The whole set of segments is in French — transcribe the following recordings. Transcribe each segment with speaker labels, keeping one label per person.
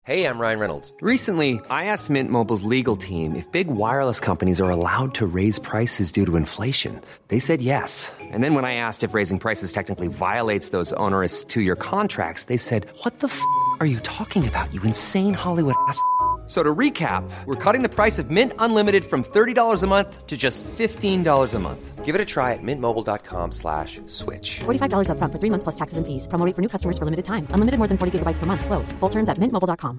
Speaker 1: Hey, I'm Ryan Reynolds.
Speaker 2: Recently, I asked Mint Mobile's legal team if big wireless companies are allowed to raise prices due to inflation. They said yes. And then when I asked if raising prices technically violates those onerous two-year contracts, they said, "What the f*** are you talking about, you insane Hollywood ass?" So to recap, we're cutting the price of Mint Unlimited from $30 a month to just $15 a month.
Speaker 1: Give it a try at mintmobile.com/switch.
Speaker 3: $45 up front for 3 months plus taxes and fees. Promo rate for new customers for limited time. Unlimited more than 40 gigabytes per month. Slows full terms at mintmobile.com.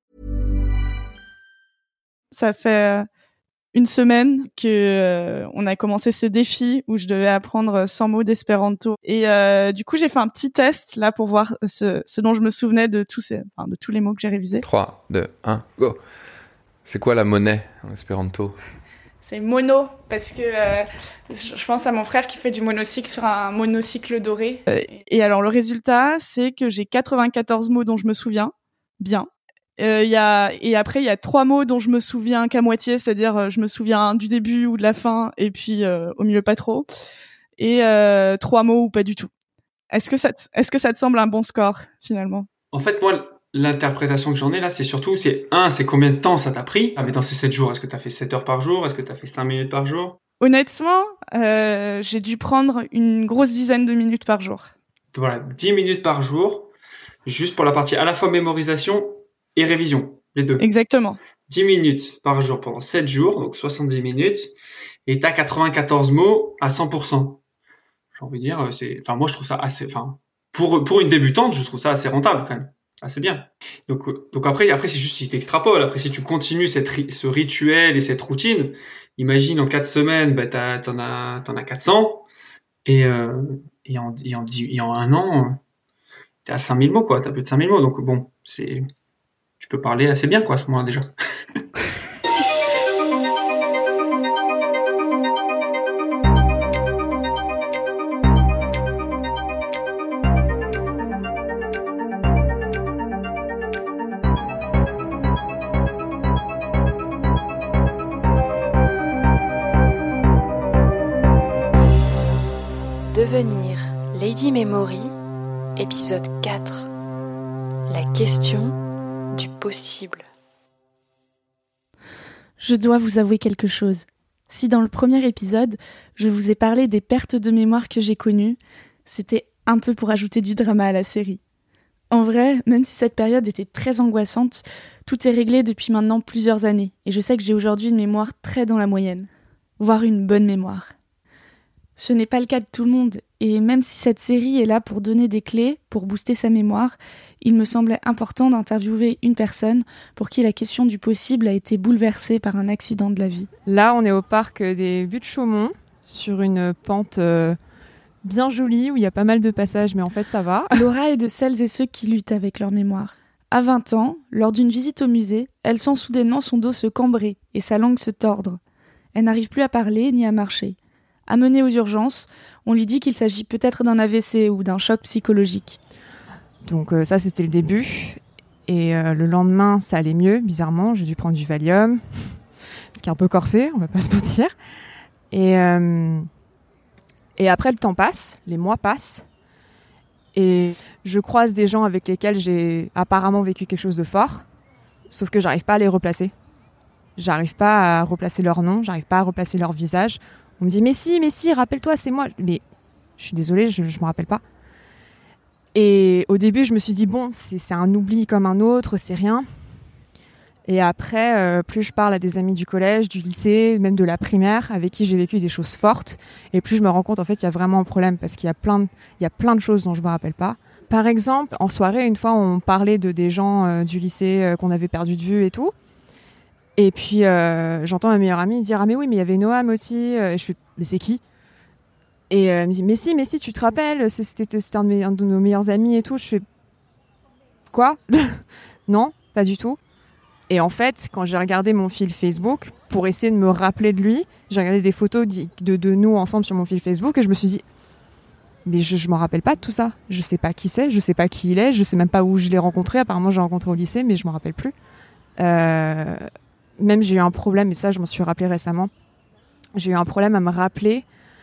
Speaker 4: Ça fait une semaine que on a commencé ce défi où je devais apprendre 100 mots d'espéranto. Et du coup, j'ai fait un petit test là pour voir ce dont je me souvenais de tous les mots que j'ai révisés.
Speaker 5: 3, 2, 1, go. C'est quoi la monnaie en espéranto?
Speaker 4: C'est mono, parce que je pense à mon frère qui fait du monocycle sur un monocycle doré. Et alors, le résultat, c'est que j'ai 94 mots dont je me souviens bien. Et après, il y a 3 mots dont je me souviens qu'à moitié, c'est-à-dire je me souviens du début ou de la fin, et puis au milieu pas trop. Et 3 mots ou pas du tout. Est-ce que ça te semble un bon score, finalement?
Speaker 6: En fait, moi, l'interprétation que j'en ai là, c'est combien de temps ça t'a pris? Ah, mais dans ces 7 jours, est-ce que t'as fait 7 heures par jour? Est-ce que t'as fait 5 minutes par jour?
Speaker 4: Honnêtement, j'ai dû prendre une grosse dizaine de minutes par jour.
Speaker 6: Voilà, 10 minutes par jour, juste pour la partie à la fois mémorisation et révision, les deux.
Speaker 4: Exactement.
Speaker 6: 10 minutes par jour pendant 7 jours, donc 70 minutes, et t'as 94 mots à 100%. J'ai envie de dire, moi je trouve ça assez, pour une débutante, je trouve ça assez rentable quand même. Assez bien. Donc après c'est juste si t'extrapoles. Après, si tu continues ce rituel et cette routine, imagine en 4 semaines, t'en as 400, et en un an, t'es à 5000 mots, quoi. T'as plus de 5000 mots. Donc bon, tu peux parler assez bien, quoi, à ce moment-là, déjà.
Speaker 7: Devenir Lady Memory, épisode 4. La question du possible.
Speaker 4: Je dois vous avouer quelque chose. Si dans le premier épisode, je vous ai parlé des pertes de mémoire que j'ai connues, c'était un peu pour ajouter du drama à la série. En vrai, même si cette période était très angoissante, tout est réglé depuis maintenant plusieurs années, et je sais que j'ai aujourd'hui une mémoire très dans la moyenne, voire une bonne mémoire. Ce n'est pas le cas de tout le monde, et même si cette série est là pour donner des clés, pour booster sa mémoire, il me semblait important d'interviewer une personne pour qui la question du possible a été bouleversée par un accident de la vie.
Speaker 8: Là, on est au parc des Buttes-Chaumont, sur une pente bien jolie, où il y a pas mal de passages, mais en fait ça va.
Speaker 4: Laura est de celles et ceux qui luttent avec leur mémoire. À 20 ans, lors d'une visite au musée, elle sent soudainement son dos se cambrer et sa langue se tordre. Elle n'arrive plus à parler ni à marcher. Amenée aux urgences, on lui dit qu'il s'agit peut-être d'un AVC ou d'un choc psychologique.
Speaker 8: Donc ça, c'était le début. Et le lendemain, ça allait mieux, bizarrement. J'ai dû prendre du Valium, ce qui est un peu corsé, on va pas se mentir. Et après, le temps passe, les mois passent. Et je croise des gens avec lesquels j'ai apparemment vécu quelque chose de fort, sauf que j'arrive pas à les replacer. J'arrive pas à replacer leur nom, j'arrive pas à replacer leur visage. On me dit « mais si, rappelle-toi, c'est moi ». Mais je suis désolée, je me rappelle pas. Et au début, je me suis dit « bon, c'est un oubli comme un autre, c'est rien ». Et après, plus je parle à des amis du collège, du lycée, même de la primaire, avec qui j'ai vécu des choses fortes, et plus je me rends compte, en fait, il y a vraiment un problème, parce qu'il y a plein de choses dont je me rappelle pas. Par exemple, en soirée, une fois, on parlait de des gens du lycée qu'on avait perdu de vue et tout. Et puis, j'entends ma meilleure amie dire « ah mais oui, mais il y avait Noam aussi ». Et je fais « mais c'est qui ?» Et elle me dit « mais si, tu te rappelles, c'était un de nos meilleurs amis et tout ». Je fais « quoi ?» Non, pas du tout. Et en fait, quand j'ai regardé mon fil Facebook, pour essayer de me rappeler de lui, j'ai regardé des photos de nous ensemble sur mon fil Facebook et je me suis dit « mais je m'en rappelle pas de tout ça. Je sais pas qui c'est, je sais pas qui il est, je sais même pas où je l'ai rencontré. Apparemment, je l'ai rencontré au lycée, mais je m'en rappelle plus. » Même j'ai eu un problème, et ça je m'en suis rappelé récemment, j'ai eu un problème à me rappeler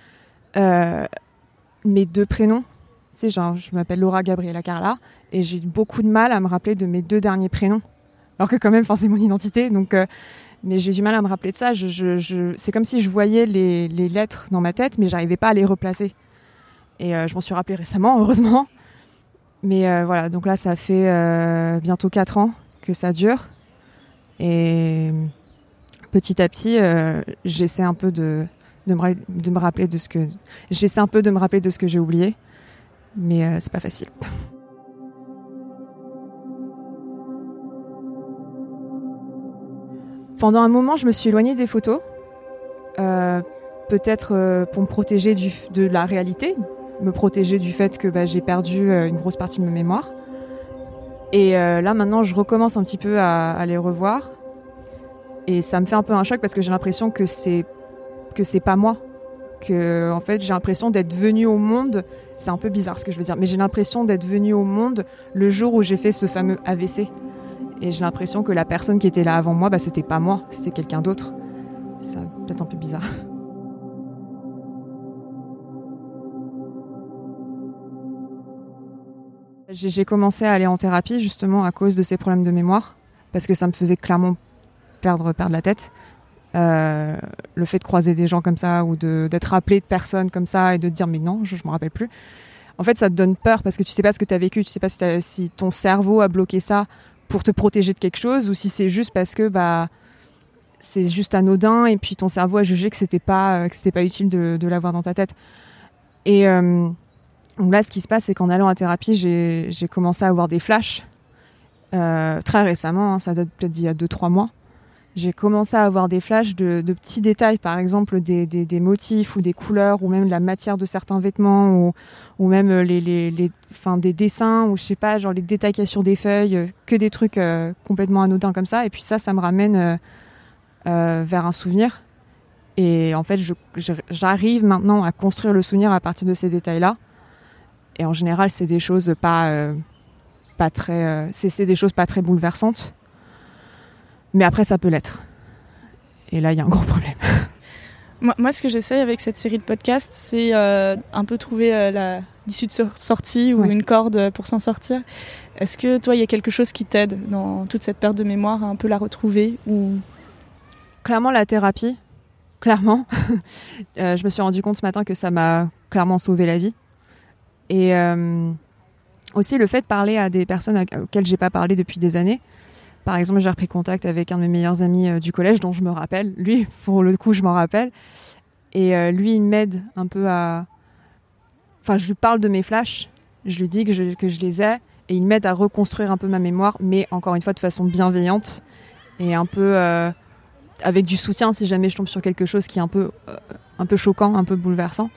Speaker 8: mes 2 prénoms. Tu sais, genre, je m'appelle Laura Gabriela Carla, et j'ai eu beaucoup de mal à me rappeler de mes 2 derniers prénoms. alors que quand même, c'est mon identité. Donc, mais j'ai du mal à me rappeler de ça. C'est comme si je voyais les lettres dans ma tête, mais j'arrivais pas à les replacer. Et je m'en suis rappelée récemment, heureusement. Mais voilà, donc là, ça fait bientôt 4 ans que ça dure. Et petit à petit, j'essaie un peu de me rappeler de ce que... J'essaie un peu de me rappeler de ce que j'ai oublié. Mais c'est pas facile. Pendant un moment, je me suis éloignée des photos. Peut-être pour me protéger de la réalité, me protéger du fait que j'ai perdu une grosse partie de ma mémoire. Et là, maintenant, je recommence un petit peu à les revoir. Et ça me fait un peu un choc parce que j'ai l'impression que c'est pas moi. Que, en fait, j'ai l'impression d'être venue au monde. C'est un peu bizarre ce que je veux dire, mais j'ai l'impression d'être venue au monde le jour où j'ai fait ce fameux AVC. Et j'ai l'impression que la personne qui était là avant moi, c'était pas moi, c'était quelqu'un d'autre. C'est peut-être un peu bizarre. J'ai commencé à aller en thérapie justement à cause de ces problèmes de mémoire, parce que ça me faisait clairement perdre la tête. Le fait de croiser des gens comme ça ou d'être appelé de personnes comme ça et de te dire mais non, je me rappelle plus. En fait, ça te donne peur parce que tu sais pas ce que tu as vécu, tu sais pas si ton cerveau a bloqué ça pour te protéger de quelque chose ou si c'est juste parce que c'est juste anodin et puis ton cerveau a jugé que c'était pas utile de l'avoir dans ta tête. Et donc là, ce qui se passe, c'est qu'en allant à thérapie, j'ai commencé à avoir des flashs très récemment, ça date peut-être d'il y a 2-3 mois. J'ai commencé à avoir des flashs de petits détails, par exemple des motifs ou des couleurs ou même la matière de certains vêtements ou même des dessins ou je sais pas, genre les détails qu'il y a sur des feuilles, que des trucs complètement anodins comme ça. Et puis ça me ramène vers un souvenir. Et en fait, j'arrive maintenant à construire le souvenir à partir de ces détails-là. Et en général, c'est des choses c'est des choses pas très bouleversantes. Mais après, ça peut l'être. Et là, il y a un gros problème.
Speaker 4: Moi, ce que j'essaye avec cette série de podcasts, c'est un peu trouver l'issue de sortie ou une corde pour s'en sortir. Est-ce que toi, il y a quelque chose qui t'aide dans toute cette perte de mémoire à un peu la retrouver ou...
Speaker 8: Clairement, la thérapie. Clairement. Je me suis rendu compte ce matin que ça m'a clairement sauvé la vie. Et aussi le fait de parler à des personnes auxquelles j'ai pas parlé depuis des années. Par exemple, j'ai repris contact avec un de mes meilleurs amis du collège, dont je me rappelle. Lui, pour le coup, je m'en rappelle. Et lui, il m'aide un peu à... Enfin, je lui parle de mes flashs. Je lui dis que je les ai. Et il m'aide à reconstruire un peu ma mémoire, mais encore une fois, de façon bienveillante. Et un peu avec du soutien si jamais je tombe sur quelque chose qui est un peu choquant, un peu bouleversant.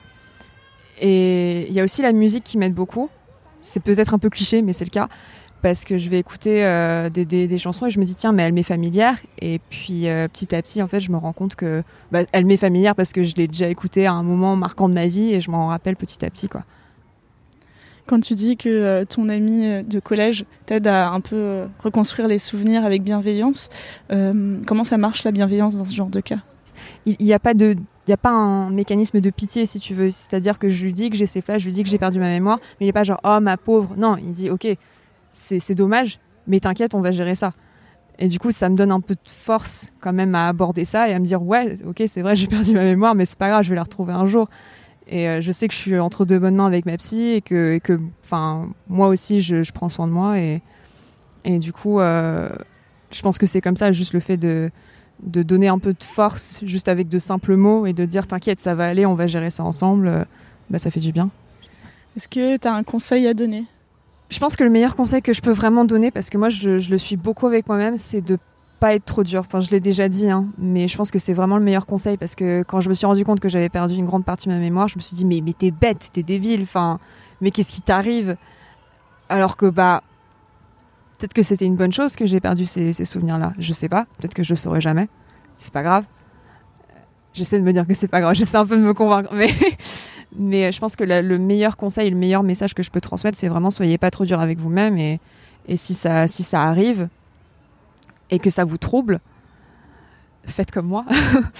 Speaker 8: Et il y a aussi la musique qui m'aide beaucoup. C'est peut-être un peu cliché, mais c'est le cas. Parce que je vais écouter des chansons et je me dis tiens mais elle m'est familière et puis petit à petit en fait je me rends compte que elle m'est familière parce que je l'ai déjà écoutée à un moment marquant de ma vie et je m'en rappelle petit à petit quoi.
Speaker 4: Quand tu dis que ton ami de collège t'aide à un peu reconstruire les souvenirs avec bienveillance, comment ça marche la bienveillance dans ce genre de cas ?
Speaker 8: Il n'y a pas un mécanisme de pitié si tu veux, c'est-à-dire que je lui dis que j'ai ces flashs, je lui dis que j'ai perdu ma mémoire, mais il n'est pas genre oh ma pauvre, non, il dit ok c'est dommage, mais t'inquiète, on va gérer ça. Et du coup, ça me donne un peu de force quand même à aborder ça et à me dire ouais, ok, c'est vrai, j'ai perdu ma mémoire, mais c'est pas grave, je vais la retrouver un jour. Et je sais que je suis entre de bonnes mains avec ma psy et que moi aussi, je prends soin de moi. Et du coup, je pense que c'est comme ça, juste le fait de donner un peu de force, juste avec de simples mots et de dire t'inquiète, ça va aller, on va gérer ça ensemble, ça fait du bien.
Speaker 4: Est-ce que t'as un conseil à donner ?
Speaker 8: Je pense que le meilleur conseil que je peux vraiment donner, parce que moi je le suis beaucoup avec moi-même, c'est de pas être trop dur. Enfin, je l'ai déjà dit, mais je pense que c'est vraiment le meilleur conseil parce que quand je me suis rendu compte que j'avais perdu une grande partie de ma mémoire, je me suis dit mais t'es bête, t'es débile, mais qu'est-ce qui t'arrive ? Alors que peut-être que c'était une bonne chose que j'ai perdu ces souvenirs-là. Je sais pas, peut-être que je le saurai jamais. C'est pas grave. J'essaie de me dire que c'est pas grave, j'essaie un peu de me convaincre, mais je pense que le meilleur conseil, le meilleur message que je peux transmettre, c'est vraiment soyez pas trop dur avec vous-même et si ça arrive et que ça vous trouble, faites comme moi.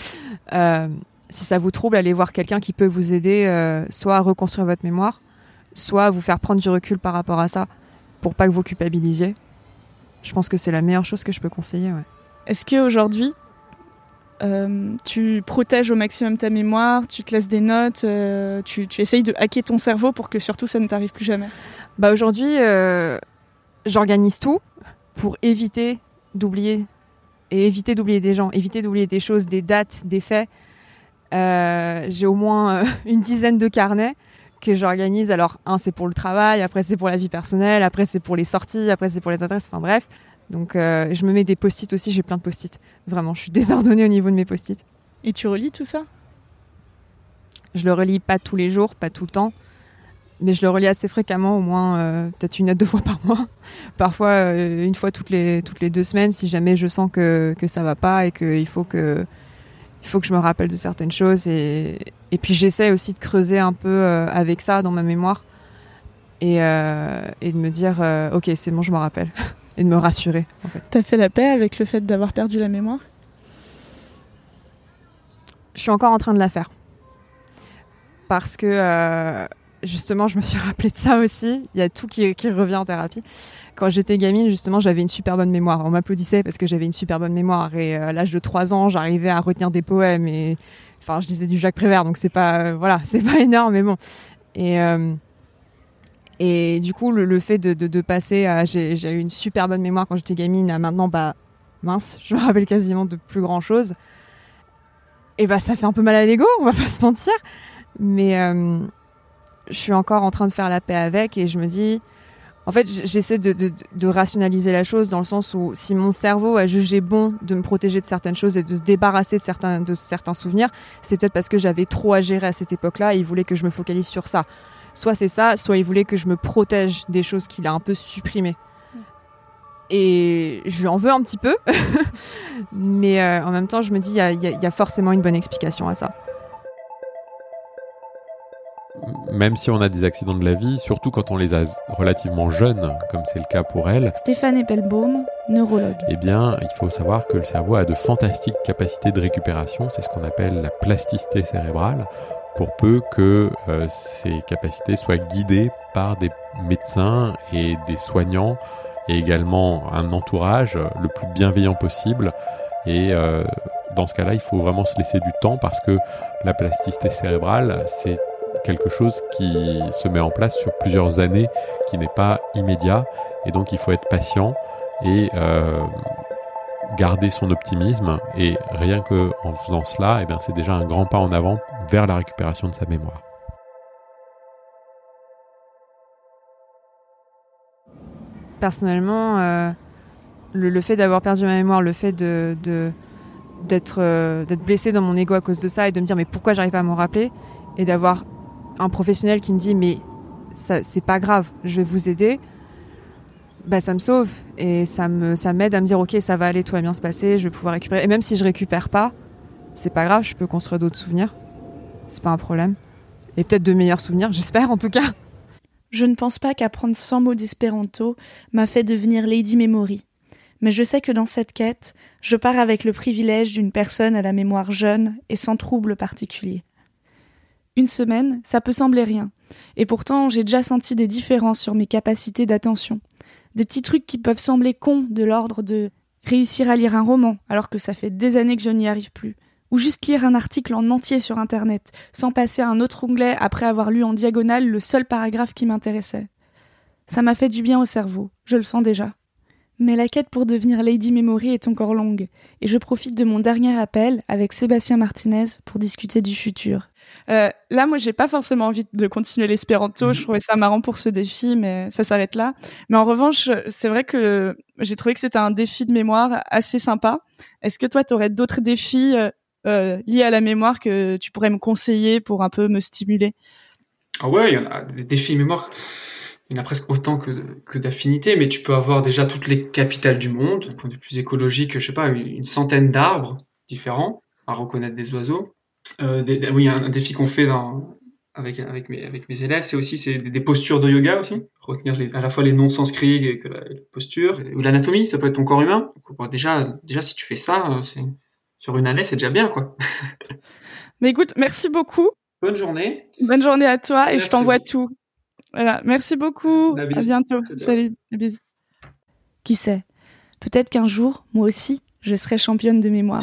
Speaker 8: Si ça vous trouble, allez voir quelqu'un qui peut vous aider soit à reconstruire votre mémoire, soit à vous faire prendre du recul par rapport à ça pour pas que vous culpabilisiez. Je pense que c'est la meilleure chose que je peux conseiller, ouais.
Speaker 4: Est-ce qu'aujourd'hui, tu protèges au maximum ta mémoire, tu te laisses des notes, tu essayes de hacker ton cerveau pour que surtout ça ne t'arrive plus jamais?
Speaker 8: Aujourd'hui, j'organise tout pour éviter d'oublier des gens, éviter d'oublier des choses, des dates, des faits. J'ai au moins une dizaine de carnets que j'organise. Alors, un, c'est pour le travail, après c'est pour la vie personnelle, après c'est pour les sorties, après c'est pour les adresses, enfin bref. Donc, je me mets des post-it aussi, j'ai plein de post-it. Vraiment, je suis désordonnée au niveau de mes post-it.
Speaker 4: Et tu relis tout ça?
Speaker 8: Je le relis pas tous les jours, pas tout le temps, mais je le relis assez fréquemment, au moins peut-être 1 à 2 fois par mois. Parfois, une fois toutes les 2 semaines, si jamais je sens que ça va pas et qu'il faut que je me rappelle de certaines choses. Et puis j'essaie aussi de creuser un peu avec ça dans ma mémoire et de me dire ok, c'est bon, je me rappelle. Et de me rassurer, en fait.
Speaker 4: T'as fait la paix avec le fait d'avoir perdu la mémoire?
Speaker 8: Je suis encore en train de la faire. Parce que, justement, je me suis rappelé de ça aussi. Il y a tout qui revient en thérapie. Quand j'étais gamine, justement, j'avais une super bonne mémoire. On m'applaudissait parce que j'avais une super bonne mémoire. Et à l'âge de 3 ans, j'arrivais à retenir des poèmes. Et enfin, je lisais du Jacques Prévert, donc c'est pas énorme, mais bon. Et du coup, le fait de passer à... J'ai eu une super bonne mémoire quand j'étais gamine, à maintenant, mince, je me rappelle quasiment de plus grand-chose. Et ça fait un peu mal à l'ego, on va pas se mentir. Mais je suis encore en train de faire la paix avec et je me dis... En fait, j'essaie de rationaliser la chose dans le sens où si mon cerveau a jugé bon de me protéger de certaines choses et de se débarrasser de certains souvenirs, c'est peut-être parce que j'avais trop à gérer à cette époque-là et il voulait que je me focalise sur ça. Soit c'est ça, soit il voulait que je me protège des choses qu'il a un peu supprimées. Et je lui en veux un petit peu, mais en même temps, je me dis, il y a forcément une bonne explication à ça.
Speaker 5: Même si on a des accidents de la vie, surtout quand on les a relativement jeunes, comme c'est le cas pour elle,
Speaker 4: Stéphane Eppelbaum, neurologue.
Speaker 5: Eh bien, il faut savoir que le cerveau a de fantastiques capacités de récupération, c'est ce qu'on appelle la plasticité cérébrale, pour peu que ces capacités soient guidées par des médecins et des soignants, et également un entourage le plus bienveillant possible. Et dans ce cas-là, il faut vraiment se laisser du temps parce que la plasticité cérébrale, c'est quelque chose qui se met en place sur plusieurs années, qui n'est pas immédiat. Et donc, il faut être patient et garder son optimisme. Et rien qu'en faisant cela, eh bien, c'est déjà un grand pas en avant vers la récupération de sa mémoire.
Speaker 8: Personnellement, le fait d'avoir perdu ma mémoire, le fait d'être blessée dans mon ego à cause de ça et de me dire mais pourquoi j'arrive pas à m'en rappeler, et d'avoir un professionnel qui me dit mais ça, c'est pas grave, je vais vous aider, ça me sauve et ça m'aide à me dire ok, ça va aller, tout va bien se passer, je vais pouvoir récupérer. Et même si je récupère pas, c'est pas grave, je peux construire d'autres souvenirs, c'est pas un problème, et peut-être de meilleurs souvenirs, j'espère en tout cas.
Speaker 4: Je ne pense pas qu'apprendre 100 mots d'espéranto m'a fait devenir Lady Memory. Mais je sais que dans cette quête, je pars avec le privilège d'une personne à la mémoire jeune et sans trouble particulier. Une semaine, ça peut sembler rien. Et pourtant, j'ai déjà senti des différences sur mes capacités d'attention. Des petits trucs qui peuvent sembler cons, de l'ordre de réussir à lire un roman, alors que ça fait des années que je n'y arrive plus. Ou juste lire un article en entier sur Internet, sans passer à un autre onglet après avoir lu en diagonale le seul paragraphe qui m'intéressait. Ça m'a fait du bien au cerveau, je le sens déjà. Mais la quête pour devenir Lady Memory est encore longue, et je profite de mon dernier appel avec Sébastien Martinez pour discuter du futur. Là, moi, j'ai pas forcément envie de continuer l'espéranto, je trouvais ça marrant pour ce défi, mais ça s'arrête là. Mais en revanche, c'est vrai que j'ai trouvé que c'était un défi de mémoire assez sympa. Est-ce que toi, t'aurais d'autres défis liés à la mémoire que tu pourrais me conseiller pour un peu me stimuler?
Speaker 6: Ah ouais, il y en a des défis mémoire. Il y en a presque autant que d'affinités, mais tu peux avoir déjà toutes les capitales du monde, d'un point de vue plus écologique, je sais pas, une centaine d'arbres différents à reconnaître des oiseaux. Oui, un défi qu'on fait avec mes élèves, c'est des postures de yoga aussi, retenir à la fois les noms sanscrits et que la posture, ou l'anatomie, ça peut être ton corps humain. Donc, déjà si tu fais ça, sur une année, c'est déjà bien, quoi.
Speaker 4: Mais écoute, merci beaucoup.
Speaker 6: Bonne journée.
Speaker 4: Bonne journée à toi, et je t'envoie tout. Voilà, merci beaucoup. À bientôt. Salut. Bisous. Qui sait, Peut-être qu'un jour, moi aussi, je serai championne de mémoire.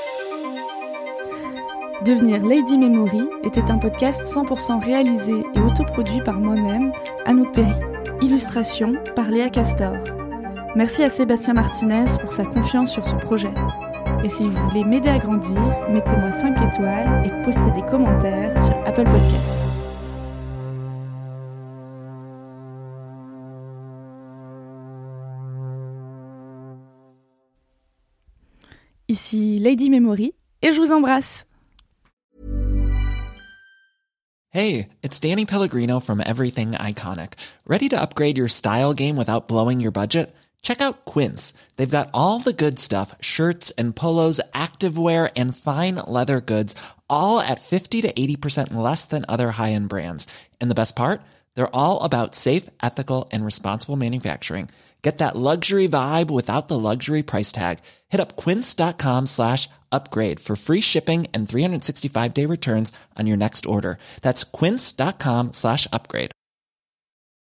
Speaker 4: Devenir Lady Memory était un podcast 100% réalisé et autoproduit par moi-même, Anouk Perry. Illustration par Léa Castor. Merci à Sébastien Martinez pour sa confiance sur ce projet. Et si vous voulez m'aider à grandir, mettez-moi 5 étoiles et postez des commentaires sur Apple Podcasts. Ici Lady Memory et je vous embrasse.
Speaker 9: Hey, it's Danny Pellegrino from Everything Iconic. Ready to upgrade your style game without blowing your budget? Check out Quince. They've got all the good stuff, shirts and polos, activewear, and fine leather goods, all at 50 to 80% less than other high-end brands. And the best part? They're all about safe, ethical, and responsible manufacturing. Get that luxury vibe without the luxury price tag. Hit up quince.com/upgrade for free shipping and 365-day returns on your next order. That's quince.com/upgrade.